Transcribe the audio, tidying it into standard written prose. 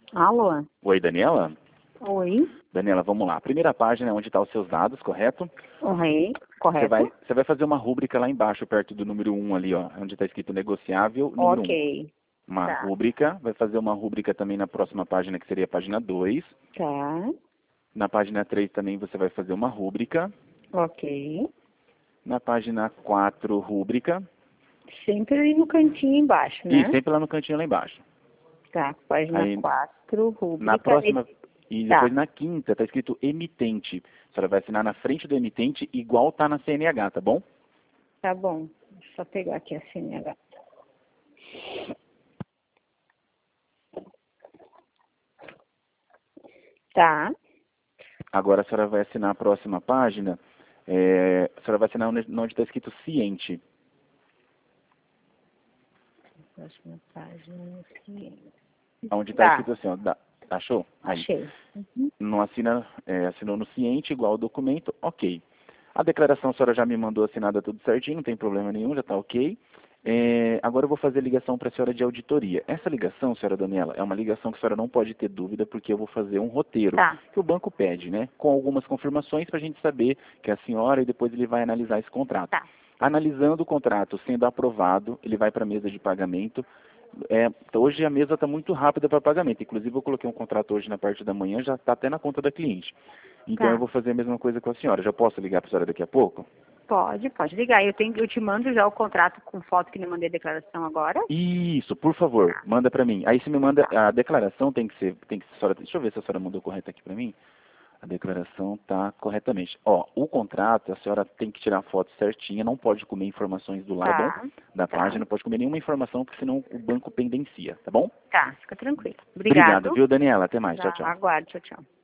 Alô? Oi, Daniela? Oi? Daniela, vamos lá. A primeira página é onde estão os seus dados, correto? Oi? Você Correto? vai fazer uma rúbrica lá embaixo, perto do número 1 ali, ó, onde está escrito negociável, número 1. Ok. Uma Tá. rúbrica, vai fazer uma rúbrica também na próxima página, que seria a página 2. Tá. Na página 3 também você vai fazer uma rúbrica. Ok. Na página 4, rúbrica. Sempre ali no cantinho embaixo, E né? sempre lá no cantinho lá embaixo. Tá. Página Aí, 4, na rúbrica. próxima, e depois Tá. na quinta, está escrito emitente. A senhora vai assinar na frente do emitente, igual tá na CNH, tá bom? Tá bom. Deixa eu só pegar aqui a CNH. Tá. Agora a senhora vai assinar a próxima página. A senhora vai assinar onde está escrito ciente. Próxima página. Sim. Onde está Tá. escrito assim, ó, achou? Aí. Achei. Uhum. Não assina, assinou no ciente, igual o documento, ok. A declaração a senhora já me mandou assinada tudo certinho, não tem problema nenhum, já está ok. Agora eu vou fazer ligação para a senhora de auditoria. Essa ligação, senhora Daniela, é uma ligação que a senhora não pode ter dúvida, porque eu vou fazer um roteiro Tá. que o banco pede, né? Com algumas confirmações para a gente saber que é a senhora e depois ele vai analisar esse contrato. Tá. Analisando o contrato, sendo aprovado, ele vai para a mesa de pagamento. Hoje a mesa está muito rápida para pagamento. Inclusive eu coloquei um contrato hoje na parte da manhã, já está até na conta da cliente. Então eu Tá. vou fazer a mesma coisa com a senhora. Já posso ligar para a senhora daqui a pouco? Pode ligar. Eu te mando já o contrato com foto que me mandei a declaração agora. Isso, por favor, Tá. manda para mim. Aí você me manda, Tá. a declaração tem que ser, deixa eu ver se a senhora mandou correto aqui para mim. A declaração está corretamente. Ó, o contrato, a senhora tem que tirar a foto certinha, não pode comer informações do lado Tá. da Tá. página, não pode comer nenhuma informação, porque senão o banco pendencia, tá bom? Tá. Fica tranquilo. Obrigado, Obrigado. viu, Daniela? Até mais. Tchau, Tá. tchau. Aguarde. Tchau, tchau.